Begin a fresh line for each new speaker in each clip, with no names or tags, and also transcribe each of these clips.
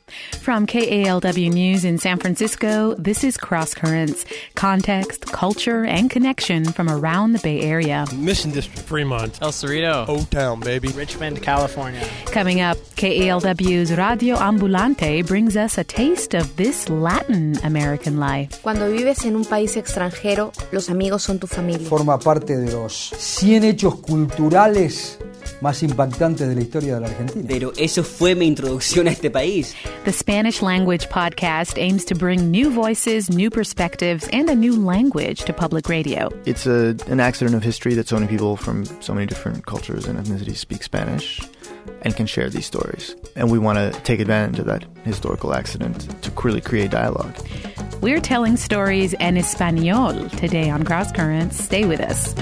From KALW News in San Francisco, this is Cross Currents, context, culture, and connection from around the Bay Area.
Mission District, Fremont,
El Cerrito,
O-Town, baby,
Richmond, California.
Coming up, KALW's Radio Ambulante brings us a taste of this Latin American life.
Cuando vives en un país extranjero, los amigos son tu familia.
Forma parte de los 100 hechos culturales más impactantes de la historia de la Argentina.
Pero eso fue mi introducción a este país.
The Spanish Language Podcast aims to bring new voices, new perspectives, and a new language to public radio.
It's an accident of history that so many people from so many different cultures and ethnicities speak Spanish and can share these stories. And we want to take advantage of that historical accident to really create dialogue.
We're telling stories en español today on Cross Currents. Stay with us.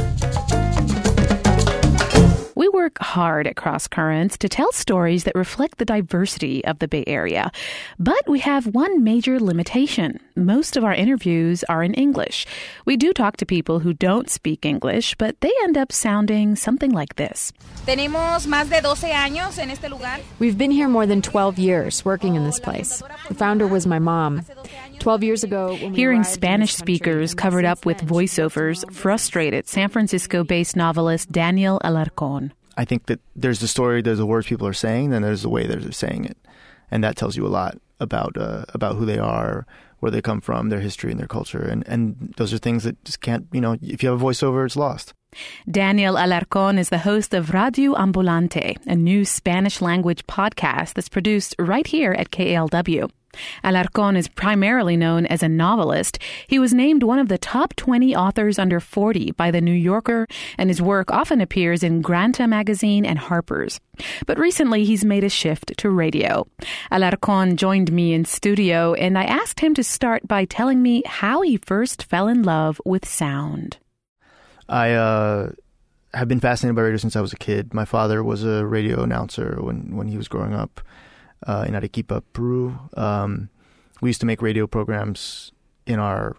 We work hard at Cross Currents to tell stories that reflect the diversity of the Bay Area. But we have one major limitation. Most of our interviews are in English. We do talk to people who don't speak English, but they end up sounding something like this.
Tenemos más de 12 años en este lugar.
We've been here more than 12 years working in this place. The founder was my mom. 12 years ago, when
Hearing Spanish speakers covered up with voiceovers frustrated San Francisco-based novelist Daniel Alarcón.
I think that there's the story, there's the words people are saying, then there's the way they're saying it. And that tells you a lot about who they are, where they come from, their history and their culture. And those are things that just can't, if you have a voiceover, it's lost.
Daniel Alarcón is the host of Radio Ambulante, a new Spanish-language podcast that's produced right here at KALW. Alarcón is primarily known as a novelist. He was named one of the top 20 authors under 40 by The New Yorker, and his work often appears in Granta magazine and Harper's. But recently, he's made a shift to radio. Alarcón joined me in studio, and I asked him to start by telling me how he first fell in love with sound.
I have been fascinated by radio since I was a kid. My father was a radio announcer when he was growing up in Arequipa, Peru. We used to make radio programs in our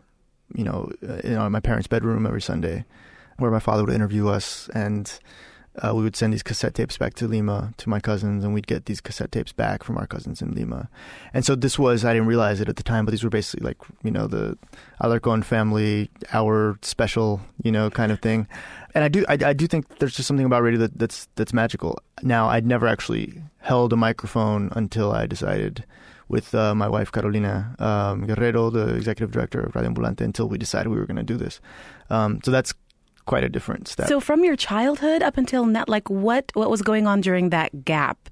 my parents' bedroom every Sunday, where my father would interview us, and we would send these cassette tapes back to Lima to my cousins, and we'd get these cassette tapes back from our cousins in Lima. And so this was, I didn't realize it at the time, but these were basically like, the Alarcón family hour special, kind of thing. And I do think there's just something about radio that's magical. Now, I'd never actually held a microphone until I decided with my wife, Carolina Guerrero, the executive director of Radio Ambulante, until we decided we were going to do this. So that's quite a different step.
So from your childhood up until now, what was going on during that gap?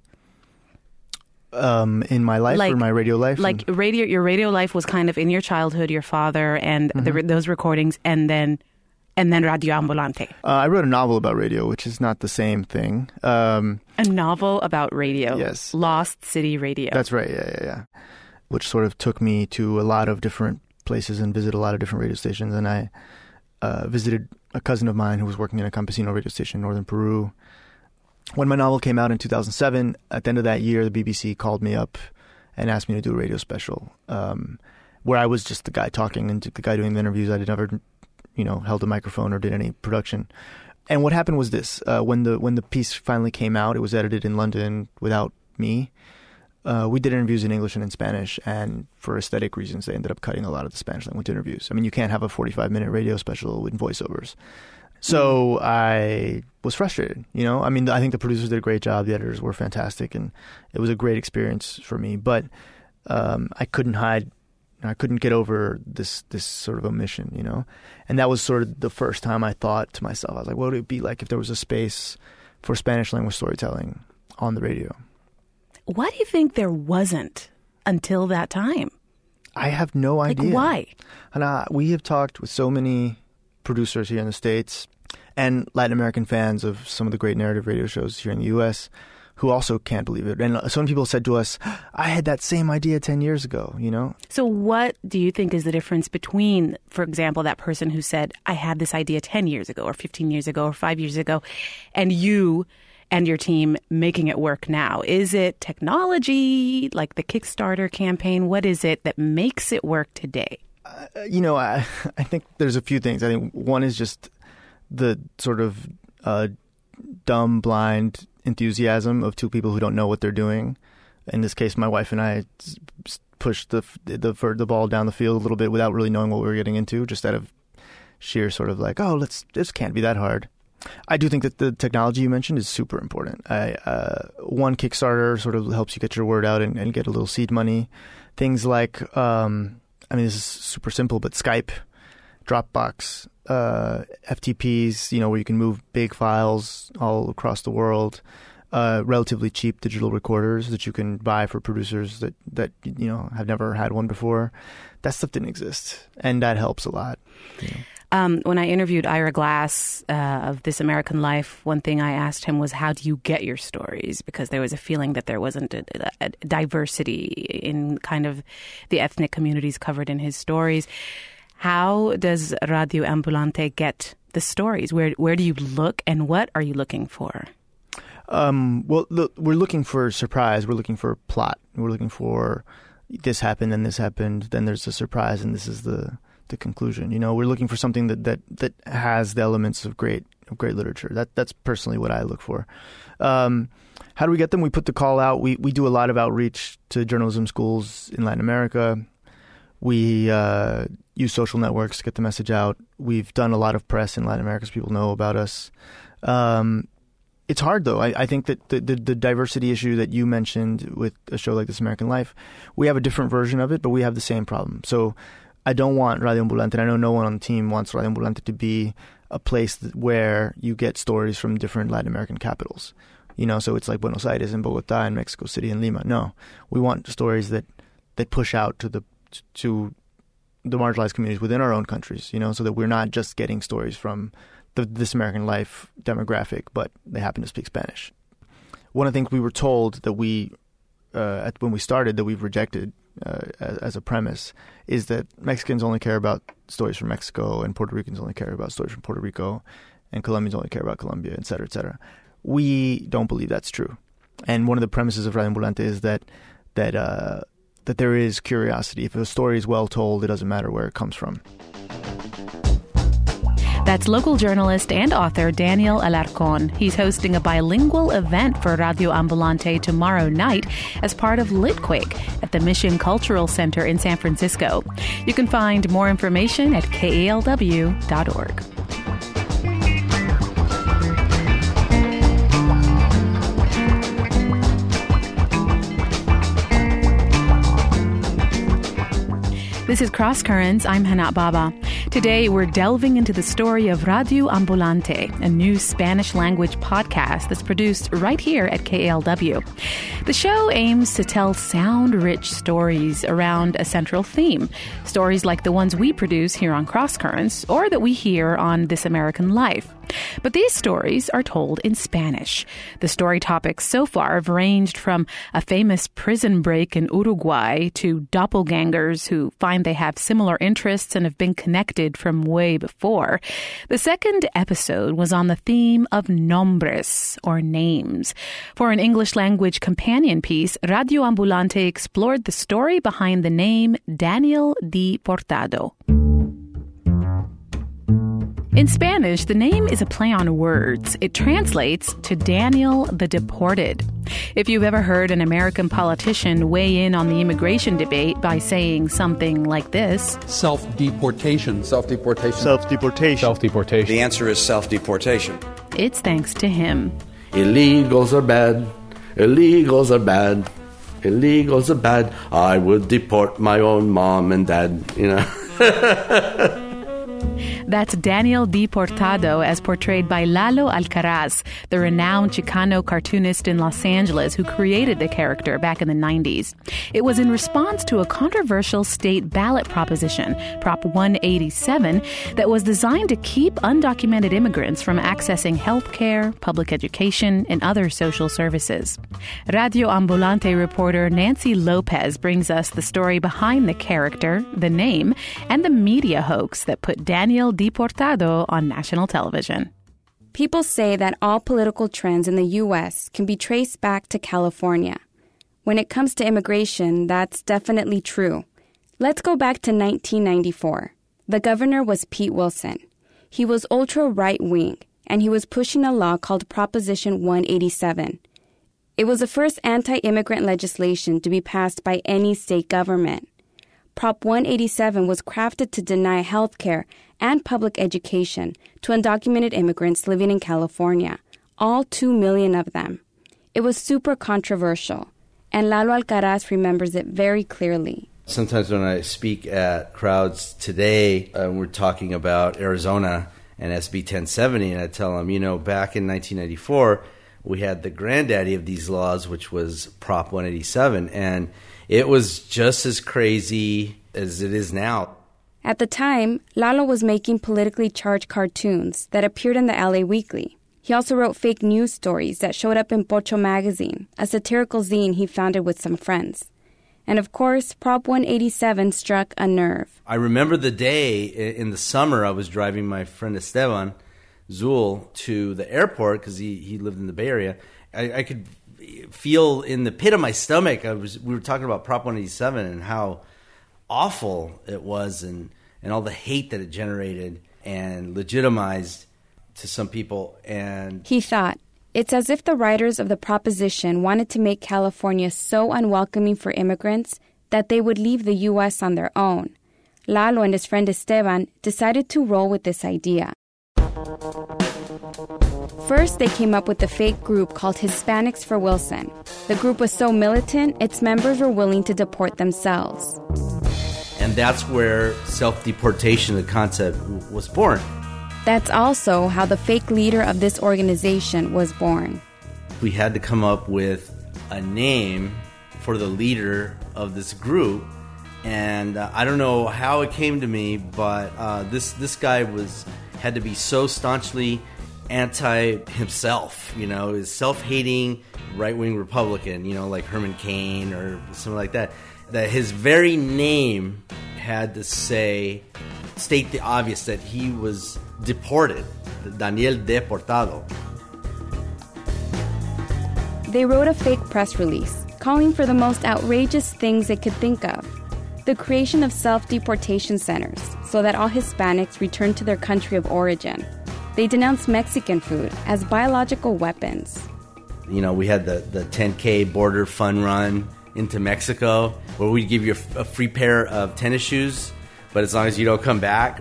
In my life or my radio life?
Your radio life was kind of in your childhood, your father and those recordings, and then Radio Ambulante.
I wrote a novel about radio, which is not the same thing.
A novel about radio?
Yes.
Lost City Radio.
That's right, yeah. Which sort of took me to a lot of different places and visited a lot of different radio stations. And I visited a cousin of mine who was working in a campesino radio station in northern Peru. When my novel came out in 2007, at the end of that year, the BBC called me up and asked me to do a radio special, where I was just the guy talking and the guy doing the interviews. I had never, held a microphone or did any production. And what happened was this: when the piece finally came out, it was edited in London without me. We did interviews in English and in Spanish, and for aesthetic reasons, they ended up cutting a lot of the Spanish language interviews. I mean, you can't have a 45-minute radio special with voiceovers. So I was frustrated, I mean, I think the producers did a great job. The editors were fantastic, and it was a great experience for me. But I couldn't hide. I couldn't get over this sort of omission, And that was sort of the first time I thought to myself, I was like, what would it be like if there was a space for Spanish language storytelling on the radio?
Why do you think there wasn't until that time?
I have no idea.
Why?
And we have talked with so many producers here in the States and Latin American fans of some of the great narrative radio shows here in the U.S. who also can't believe it. And some people said to us, I had that same idea 10 years ago, So
what do you think is the difference between, for example, that person who said, I had this idea 10 years ago or 15 years ago or 5 years ago, and you and your team making it work now? Is it technology, like the Kickstarter campaign? What is it that makes it work today?
I think there's a few things. I think one is just the sort of dumb, blind enthusiasm of two people who don't know what they're doing. In this case, my wife and I pushed the ball down the field a little bit without really knowing what we were getting into, just out of sheer sort of like, this can't be that hard. I do think that the technology you mentioned is super important. One Kickstarter sort of helps you get your word out and get a little seed money. Things like, this is super simple, but Skype, Dropbox, FTPs, where you can move big files all across the world. Relatively cheap digital recorders that you can buy for producers that have never had one before. That stuff didn't exist, and that helps a lot.
When I interviewed Ira Glass of This American Life, one thing I asked him was, how do you get your stories? Because there was a feeling that there wasn't a diversity in kind of the ethnic communities covered in his stories. How does Radio Ambulante get the stories? Where do you look, and what are you looking for?
We're looking for surprise. We're looking for plot. We're looking for this happened, then this happened, then there's a surprise, and this is the conclusion. We're looking for something that has the elements of great literature. That's personally what I look for. How do we get them? We put the call out. We do a lot of outreach to journalism schools in Latin America. We use social networks to get the message out. We've done a lot of press in Latin America so people know about us. It's hard, though. I think that the diversity issue that you mentioned with a show like This American Life, we have a different version of it, but we have the same problem. So I don't want Radio Ambulante, and I know no one on the team wants Radio Ambulante to be a place where you get stories from different Latin American capitals. So it's like Buenos Aires and Bogota and Mexico City and Lima. No, we want stories that push out to the marginalized communities within our own countries, so that we're not just getting stories from This American Life demographic, but they happen to speak Spanish. One of the things we were told that when we started, that we've rejected as a premise, is that Mexicans only care about stories from Mexico, and Puerto Ricans only care about stories from Puerto Rico, and Colombians only care about Colombia, et cetera, et cetera. We don't believe that's true. And one of the premises of Radio Ambulante is that there is curiosity. If a story is well told, it doesn't matter where it comes from.
That's local journalist and author Daniel Alarcón. He's hosting a bilingual event for Radio Ambulante tomorrow night as part of Litquake at the Mission Cultural Center in San Francisco. You can find more information at kalw.org. This is Cross Currents. I'm Hana Baba. Today, we're delving into the story of Radio Ambulante, a new Spanish-language podcast that's produced right here at KALW. The show aims to tell sound-rich stories around a central theme, stories like the ones we produce here on Cross Currents or that we hear on This American Life. But these stories are told in Spanish. The story topics so far have ranged from a famous prison break in Uruguay to doppelgangers who find they have similar interests and have been connected from way before. The second episode was on the theme of nombres, or names. For an English language companion piece, Radio Ambulante explored the story behind the name Daniel Deportado. In Spanish, the name is a play on words. It translates to Daniel the Deported. If you've ever heard an American politician weigh in on the immigration debate by saying something like this:
self-deportation. Self-deportation.
Self-deportation.
Self-deportation.
The answer is self-deportation.
It's thanks to him.
Illegals are bad. Illegals are bad. Illegals are bad. I would deport my own mom and dad,
That's Daniel Deportado as portrayed by Lalo Alcaraz, the renowned Chicano cartoonist in Los Angeles who created the character back in the 90s. It was in response to a controversial state ballot proposition, Prop 187, that was designed to keep undocumented immigrants from accessing health care, public education, and other social services. Radio Ambulante reporter Nancy Lopez brings us the story behind the character, the name, and the media hoax that put Daniel Deportado on national television.
People say that all political trends in the U.S. can be traced back to California. When it comes to immigration, that's definitely true. Let's go back to 1994. The governor was Pete Wilson. He was ultra right-wing, and he was pushing a law called Proposition 187. It was the first anti-immigrant legislation to be passed by any state government. Prop 187 was crafted to deny health care and public education to undocumented immigrants living in California, all 2 million of them. It was super controversial, and Lalo Alcaraz remembers it very clearly.
Sometimes when I speak at crowds today, we're talking about Arizona and SB 1070, and I tell them, back in 1994, we had the granddaddy of these laws, which was Prop 187, and it was just as crazy as it is now.
At the time, Lalo was making politically charged cartoons that appeared in the LA Weekly. He also wrote fake news stories that showed up in Pocho magazine, a satirical zine he founded with some friends. And of course, Prop 187 struck a nerve.
I remember the day in the summer I was driving my friend Esteban Zul to the airport because he lived in the Bay Area. I could feel in the pit of my stomach, we were talking about Prop 187 and how awful it was and all the hate that it generated and legitimized to some people. And
he thought, it's as if the writers of the proposition wanted to make California so unwelcoming for immigrants that they would leave the U.S. on their own. Lalo and his friend Esteban decided to roll with this idea. First, they came up with a fake group called Hispanics for Wilson. The group was so militant, its members were willing to deport themselves.
And that's where self-deportation, the concept, was born.
That's also how the fake leader of this organization was born.
We had to come up with a name for the leader of this group. And I don't know how it came to me, but this guy had to be so staunchly anti himself, is self-hating right-wing Republican, like Herman Cain or something like that his very name had to state the obvious that he was deported, Daniel Deportado.
They wrote a fake press release calling for the most outrageous things they could think of. The creation of self-deportation centers so that all Hispanics return to their country of origin. They denounced Mexican food as biological weapons.
We had the 10K border fun run into Mexico where we'd give you a free pair of tennis shoes, but as long as you don't come back.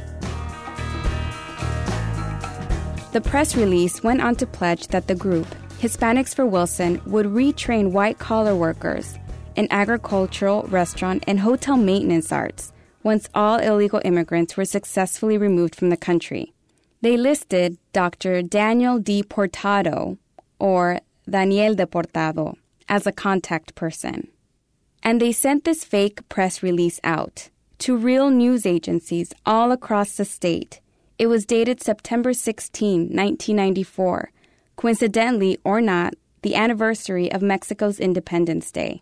The press release went on to pledge that the group, Hispanics for Wilson, would retrain white-collar workers in agricultural, restaurant, and hotel maintenance arts once all illegal immigrants were successfully removed from the country. They listed Dr. Daniel Deportado, or Daniel Deportado, as a contact person. And they sent this fake press release out to real news agencies all across the state. It was dated September 16, 1994, coincidentally or not, the anniversary of Mexico's Independence Day.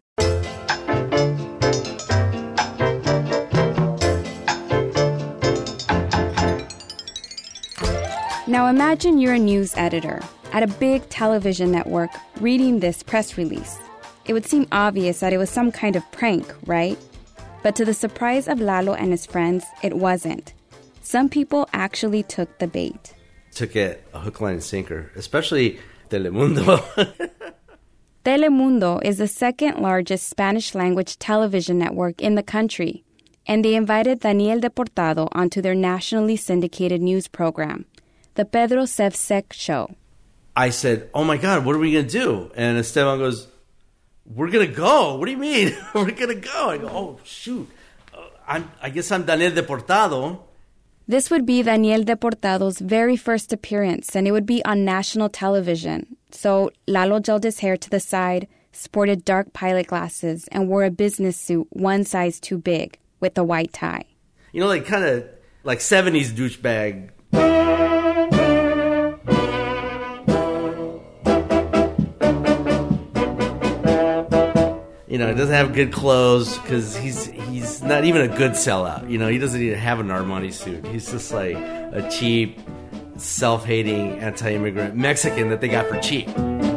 Now imagine you're a news editor at a big television network reading this press release. It would seem obvious that it was some kind of prank, right? But to the surprise of Lalo and his friends, it wasn't. Some people actually took the bait.
Took it a hook, line, and sinker, especially Telemundo.
Telemundo is the second largest Spanish-language television network in the country, and they invited Daniel Deportado onto their nationally syndicated news program, The Pedro Cefsek Show.
I said, oh my God, what are we going to do? And Esteban goes, we're going to go. What do you mean? We're going to go. I go, oh, shoot. I guess I'm Daniel Deportado.
This would be Daniel Deportado's very first appearance, and it would be on national television. So Lalo gelled his hair to the side, sported dark pilot glasses, and wore a business suit one size too big with a white tie.
Kind of like 70s douchebag. He doesn't have good clothes because he's not even a good sellout. He doesn't even have an Armani suit. He's just like a cheap, self-hating, anti-immigrant Mexican that they got for cheap.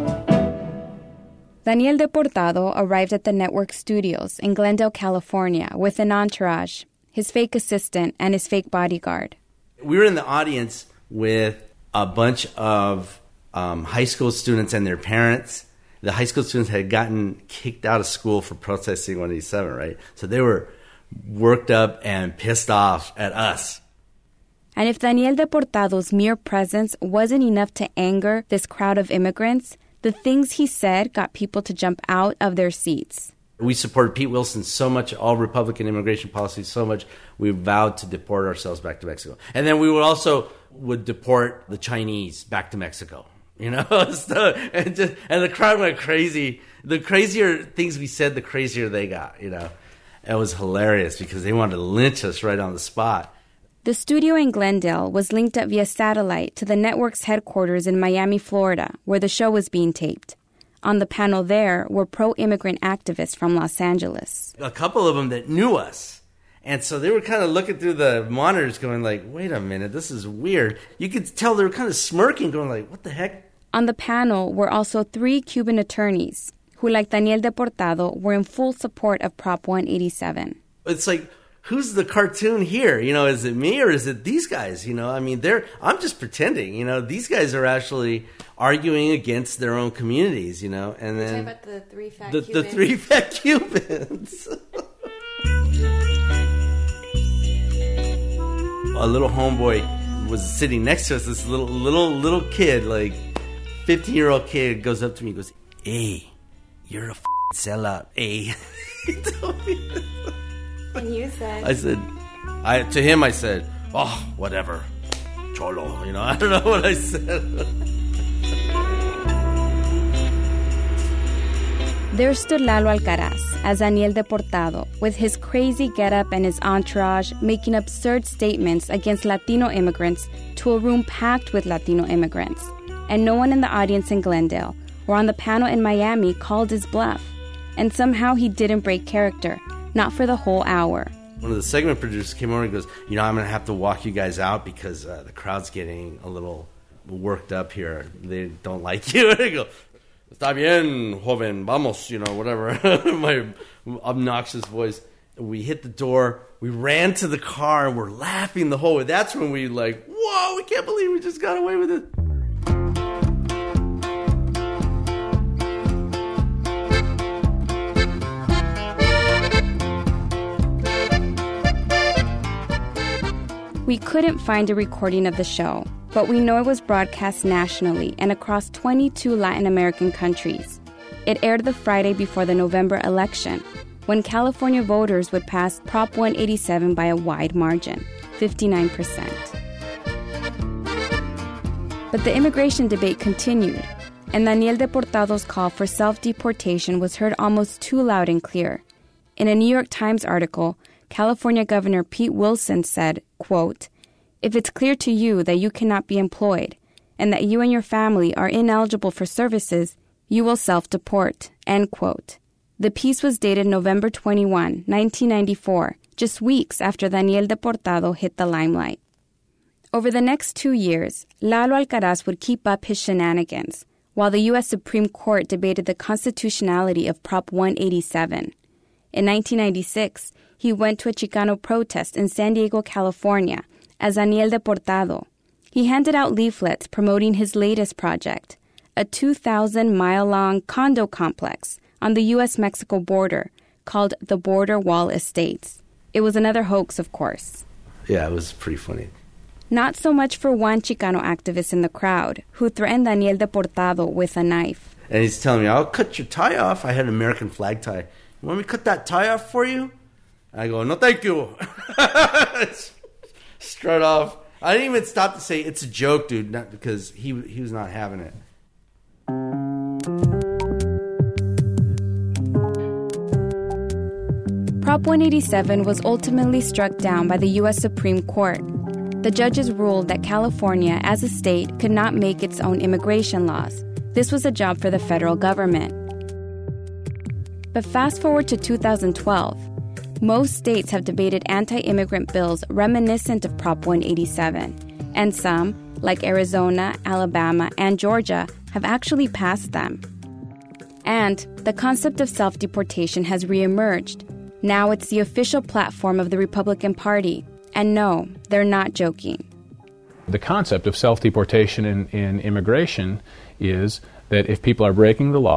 Daniel Deportado arrived at the network studios in Glendale, California with an entourage, his fake assistant, and his fake bodyguard.
We were in the audience with a bunch of high school students and their parents, the high school students had gotten kicked out of school for protesting 187, right? So they were worked up and pissed off at us.
And if Daniel Deportado's mere presence wasn't enough to anger this crowd of immigrants, the things he said got people to jump out of their seats.
We supported Pete Wilson so much, all Republican immigration policy so much, we vowed to deport ourselves back to Mexico. And then we would deport the Chinese back to Mexico. You know, and the crowd went crazy. The crazier things we said, the crazier they got, you know. It was hilarious because they wanted to lynch us right on the spot.
The studio in Glendale was linked up via satellite to the network's headquarters in Miami, Florida, where the show was being taped. On the panel there were pro-immigrant activists from Los Angeles.
A couple of them that knew us. And so they were kind of looking through the monitors going like, wait a minute, this is weird. You could tell they were kind of smirking, going like, what the heck?
On the panel were also 3 Cuban attorneys who, like Daniel Deportado, were in full support of Prop 187.
It's like, who's the cartoon here? You know, is it me or is it these guys? You know, I mean, I'm just pretending. You know, these guys are actually arguing against their own communities, you know. And then
about the 3 fat
Cubans.
The
3 fat Cubans. A little homeboy was sitting next to us. This little kid, like 15-year-old kid, goes up to me and goes, "Hey, you're a sellout, hey." He told me.
And you said?
To him I said, "Oh, whatever, cholo." You know, I don't know what I said.
There stood Lalo Alcaraz as Daniel Deportado, with his crazy getup and his entourage making absurd statements against Latino immigrants to a room packed with Latino immigrants. And no one in the audience in Glendale or on the panel in Miami called his bluff. And somehow he didn't break character, not for the whole hour.
One of the segment producers came over and goes, "You know, I'm going to have to walk you guys out because the crowd's getting a little worked up here. They don't like you." And I go, "Está bien, joven, vamos," you know, whatever. My obnoxious voice. We hit the door. We ran to the car and we're laughing the whole way. That's when we like, whoa, we can't believe we just got away with it.
We couldn't find a recording of the show, but we know it was broadcast nationally and across 22 Latin American countries. It aired the Friday before the November election, when California voters would pass Prop 187 by a wide margin, 59%. But the immigration debate continued, and Daniel Deportado's call for self-deportation was heard almost too loud and clear. In a New York Times article, California Governor Pete Wilson said, quote, "If it's clear to you that you cannot be employed and that you and your family are ineligible for services, you will self-deport," end quote. The piece was dated November 21, 1994, just weeks after Daniel Deportado hit the limelight. Over the next 2 years, Lalo Alcaraz would keep up his shenanigans while the U.S. Supreme Court debated the constitutionality of Prop 187. In 1996, he went to a Chicano protest in San Diego, California, as Daniel Deportado. He handed out leaflets promoting his latest project, a 2,000-mile-long condo complex on the U.S.-Mexico border called the Border Wall Estates. It was another hoax, of course.
Yeah, it was pretty funny.
Not so much for one Chicano activist in the crowd who threatened Daniel Deportado with a knife.
And he's telling me, "I'll cut your tie off." I had an American flag tie. "You want me to cut that tie off for you?" I go, "No, thank you." Straight off. I didn't even stop to say, "It's a joke, dude," not because he was not having it.
Prop 187 was ultimately struck down by the U.S. Supreme Court. The judges ruled that California, as a state, could not make its own immigration laws. This was a job for the federal government. But fast forward to 2012. Most states have debated anti-immigrant bills reminiscent of Prop 187, and some, like Arizona, Alabama, and Georgia, have actually passed them. And the concept of self-deportation has reemerged. Now it's the official platform of the Republican Party. And no, they're not joking.
The concept of self-deportation in immigration is that if people are breaking the law,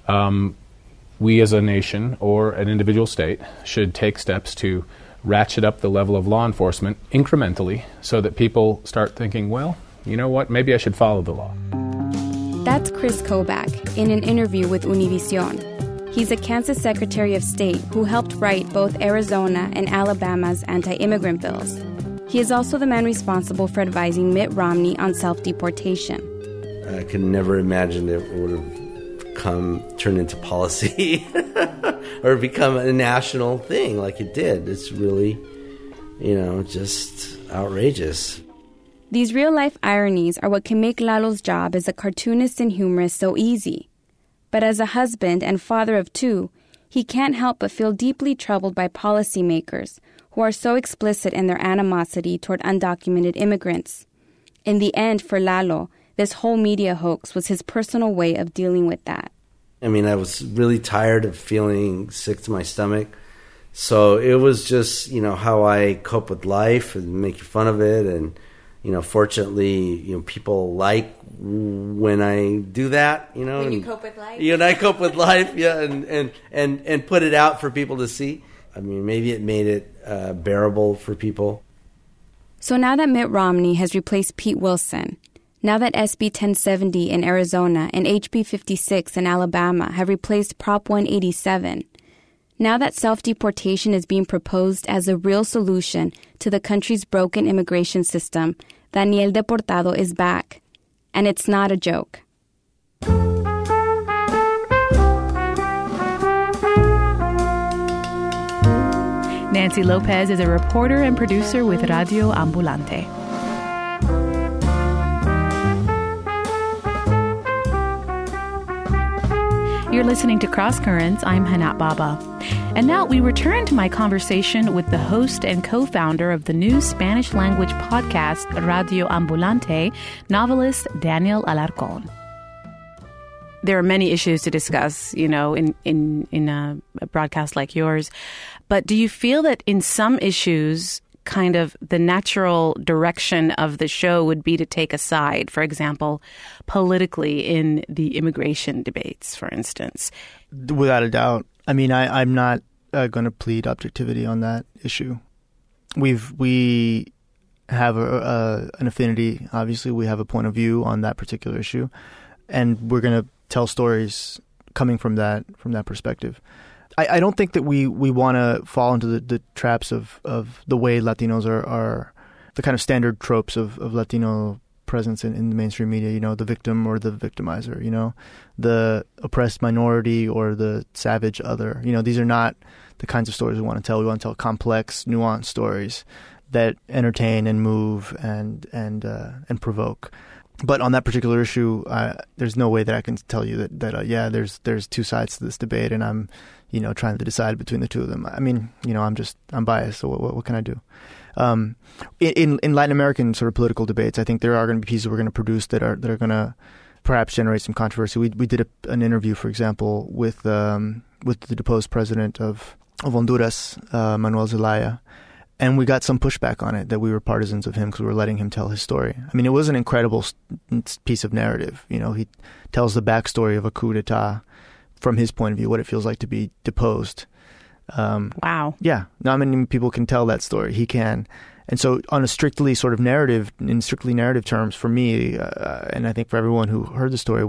we as a nation or an individual state should take steps to ratchet up the level of law enforcement incrementally so that people start thinking, well, you know what, maybe I should follow the law.
That's Chris Kobach in an interview with Univision. He's a Kansas Secretary of State who helped write both Arizona and Alabama's anti-immigrant bills. He is also the man responsible for advising Mitt Romney on self-deportation.
I could never imagine it would have turned into policy or become a national thing like it did. It's really, just outrageous.
These real-life ironies are what can make Lalo's job as a cartoonist and humorist so easy. But as a husband and father of two, he can't help but feel deeply troubled by policymakers who are so explicit in their animosity toward undocumented immigrants. In the end, for Lalo, this whole media hoax was his personal way of dealing with that.
I mean, I was really tired of feeling sick to my stomach. So it was just, how I cope with life and make fun of it. And, fortunately, people like when I do that,
When you cope with life?
And I cope with life, yeah, and put it out for people to see. I mean, maybe it made it bearable for people.
So now that Mitt Romney has replaced Pete Wilson, now that SB 1070 in Arizona and HB 56 in Alabama have replaced Prop 187, now that self-deportation is being proposed as a real solution to the country's broken immigration system, Daniel Deportado is back. And it's not a joke.
Nancy Lopez is a reporter and producer with Radio Ambulante. You're listening to Cross Currents. I'm Hanat Baba. And now we return to my conversation with the host and co-founder of the new Spanish-language podcast, Radio Ambulante, novelist Daniel Alarcón. There are many issues to discuss, in a broadcast like yours. But do you feel that in some issues, kind of the natural direction of the show would be to take a side, for example, politically in the immigration debates, for instance?
Without a doubt. I mean, I'm not going to plead objectivity on that issue. We have an affinity. Obviously, we have a point of view on that particular issue, and we're going to tell stories coming from that perspective. I don't think that we want to fall into the traps of the way Latinos are the kind of standard tropes of Latino presence in the mainstream media, the victim or the victimizer, the oppressed minority or the savage other. These are not the kinds of stories we want to tell. We want to tell complex, nuanced stories that entertain and move and provoke. But on that particular issue, there's no way that I can tell you that there's two sides to this debate, and I'm trying to decide between the two of them. I mean, I'm biased, so what can I do? In Latin American sort of political debates, I think there are going to be pieces we're going to produce that are going to perhaps generate some controversy. We did an interview, for example, with the deposed president of Honduras, Manuel Zelaya, and we got some pushback on it that we were partisans of him because we were letting him tell his story. I mean, it was an incredible piece of narrative. He tells the backstory of a coup d'etat from his point of view, what it feels like to be deposed.
Wow.
Yeah. Not many people can tell that story. He can. And so on a strictly narrative terms, for me, and I think for everyone who heard the story,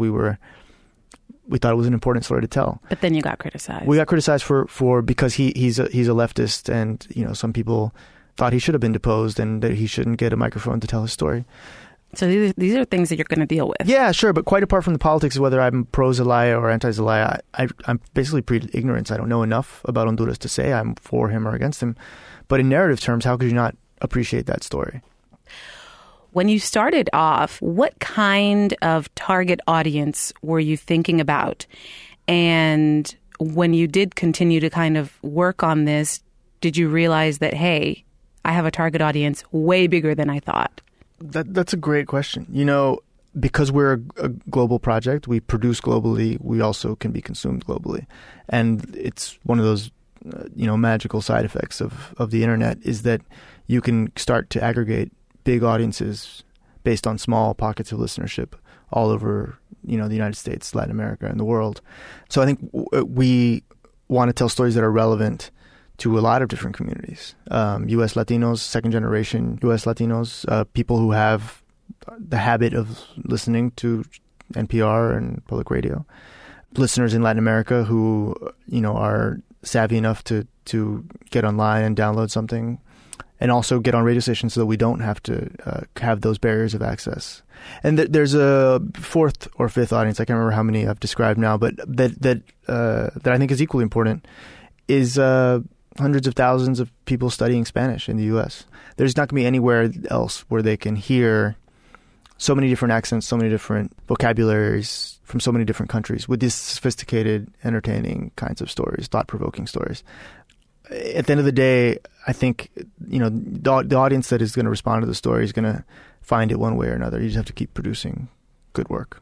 we thought it was an important story to tell.
But then you got criticized.
We got criticized for because he's a leftist, and some people thought he should have been deposed and that he shouldn't get a microphone to tell his story.
So these are things that you're going to deal with.
Yeah, sure, but quite apart from the politics of whether I'm pro-Zelaya or anti-Zelaya, I'm basically pre-ignorance. I don't know enough about Honduras to say I'm for him or against him. But in narrative terms, how could you not appreciate that story?
When you started off, what kind of target audience were you thinking about? And when you did continue to kind of work on this, did you realize that, hey, I have a target audience way bigger than I thought?
That's a great question. Because we're a global project, we produce globally, we also can be consumed globally. And it's one of those, magical side effects of the internet is that you can start to aggregate big audiences based on small pockets of listenership all over, you know, the United States, Latin America, and the world. So I think we want to tell stories that are relevant to a lot of different communities. U.S. Latinos, second generation U.S. Latinos, people who have the habit of listening to NPR and public radio. Listeners in Latin America who, you know, are savvy enough to get online and download something, and also get on radio stations so that we don't have to have those barriers of access. And there's a fourth or fifth audience, I can't remember how many I've described now, but that I think is equally important, is hundreds of thousands of people studying Spanish in the U.S. There's not going to be anywhere else where they can hear so many different accents, so many different vocabularies from so many different countries with these sophisticated, entertaining kinds of stories, thought-provoking stories. At the end of the day, I think, you know, the audience that is going to respond to the story is going to find it one way or another. You just have to keep producing good work.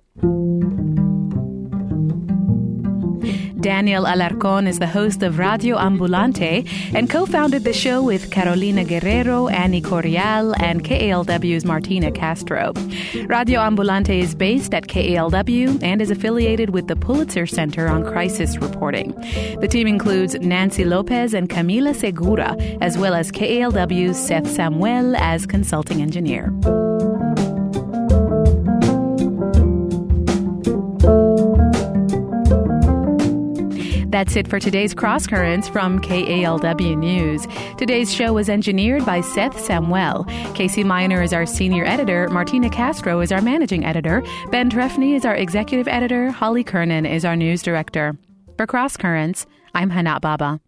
Daniel Alarcón is the host of Radio Ambulante and co-founded the show with Carolina Guerrero, Annie Corial, and KALW's Martina Castro. Radio Ambulante is based at KALW and is affiliated with the Pulitzer Center on Crisis Reporting. The team includes Nancy Lopez and Camila Segura, as well as KALW's Seth Samuel as consulting engineer. That's it for today's Cross Currents from KALW News. Today's show was engineered by Seth Samuel. Casey Miner is our senior editor. Martina Castro is our managing editor. Ben Trefny is our executive editor. Holly Kernan is our news director. For Cross Currents, I'm Hana Baba.